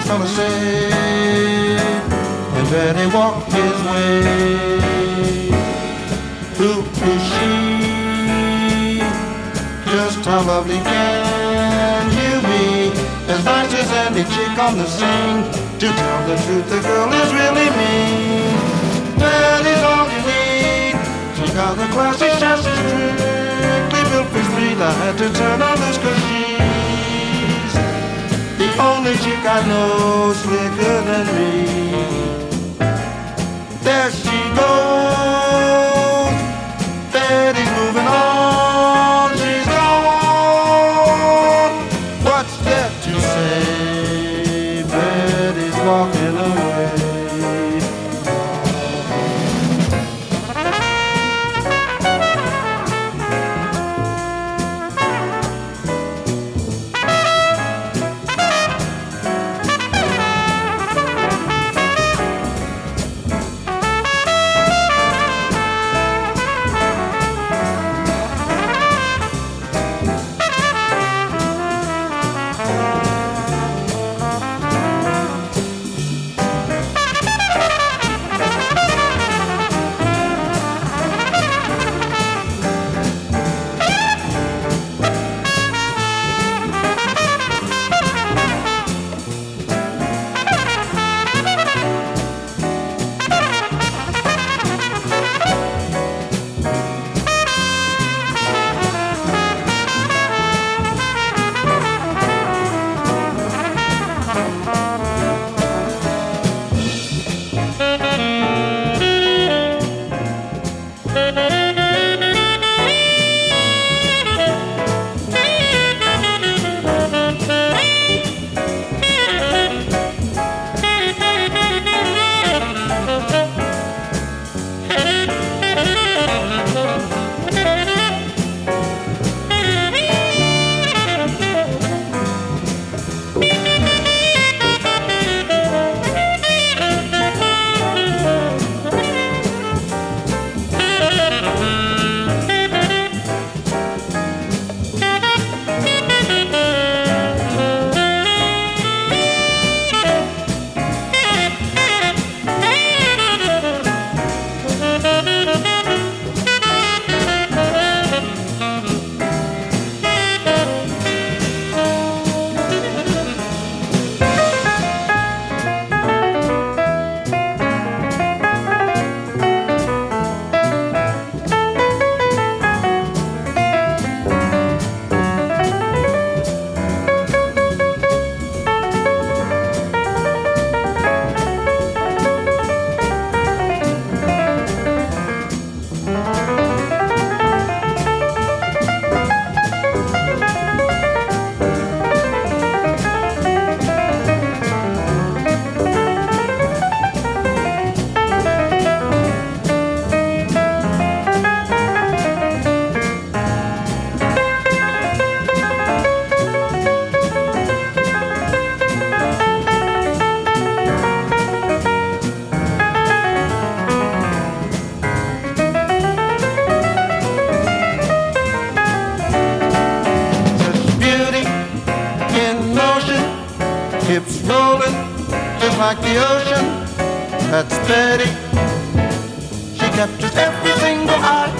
fella say, and Betty walked his way. Who is she? Just how lovely can you be? As nice as any chick on the scene. To tell the truth, the girl is really mean. Betty's all you need. She got the classy chassis, strictly built for speed. I had to turn her loose 'cause she's the only chick I know slicker than me. There she goes, Betty's moving on, she's gone. What's there to say? Betty's walking away. Hips rolling just like the ocean. That's Betty. She captures every single eye.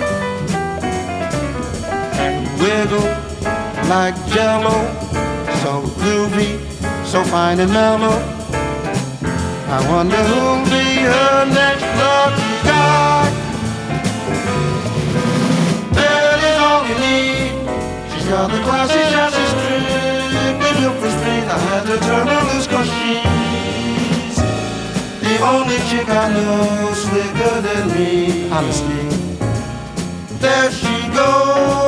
Wiggle like jello, so groovy, so fine and mellow. I wonder who'll be her next lucky guy. Betty's all you need. She's got the classy chassis, strictly built for speed. I had to turn her loose 'cause she's the only chick I know slicker than me. Honestly, there she goes.